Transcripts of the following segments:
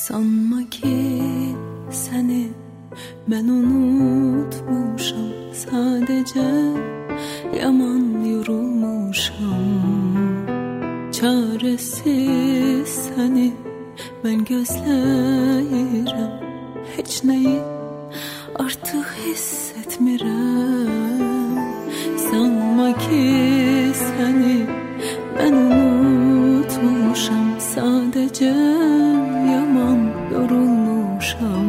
Sanma ki seni ben unutmuşam, sadece yaman yorulmuşam. Çaresiz seni ben gözləyirəm, heç nəyi artıq hissetmirəm. Sanma ki seni ben unutmuşam, sadece yaman yorulmuşam.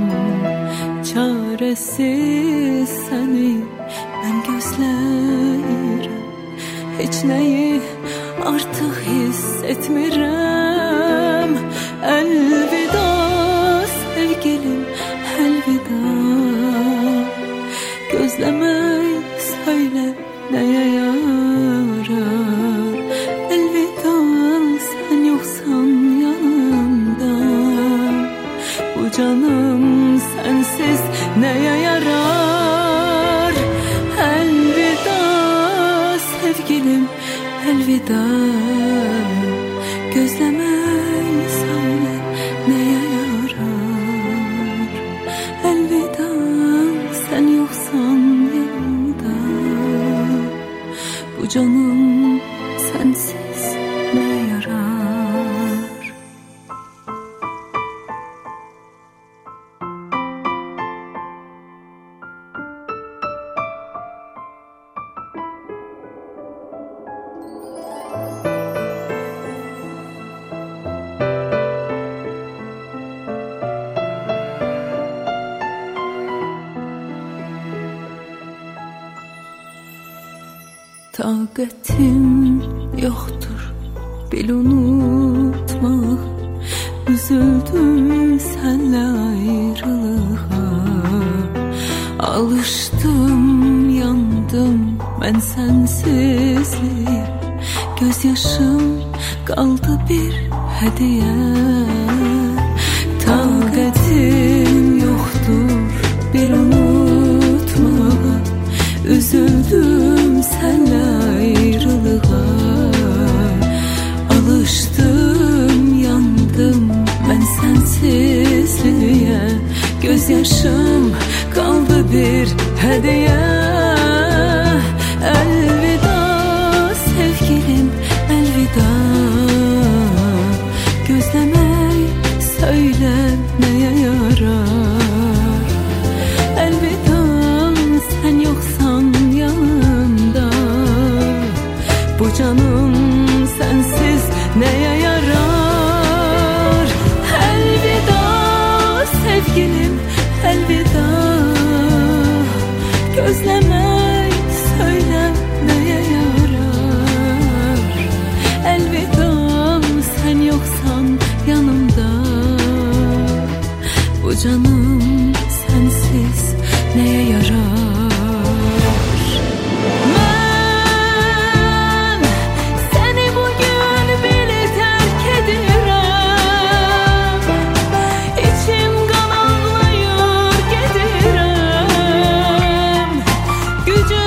Çaresiz seni ben gözləyirəm, heç nəyi artıq hissetmirəm. Elvida sevgilim, elvida. Gözləmək söyle nəyə yarar? Elvida sen yoksan yanımda. Bu canım sensiz neye yarar? Elvida sevgilim, elvida. Gözləmək söyle neye yarar? Elvida sen yoksan yanımda. Bu canım sensiz neye yarar? Taqətim yoxdur bil unutmaq. Üzüldüm sənlə ayrılığa. Alışdım, yandım mən sənsizliyə. Göz yaşım qaldı bir hədiyyə. Taqətim yoxdur bil unutmağa. Üzüldüm sənlə ayrılığa. Alışdım, yandım mən sənsizliyə. Göz yaşım qaldı bir hədiyyə. Elvida sevgilim, elvida. Gözləmək söylə nəyə yarar? Elvida sen yoksan yanımda. Bu canım sensiz neye yarar? Elvida sevgilim, elvida. Gözləmək söyle neye yarar? Elvida sen yoksan yanımda. Bu canım sensiz neye yarar? Ben seni bugün bile terk edirəm. İçim kan ağlayır gedirəm. Gücüm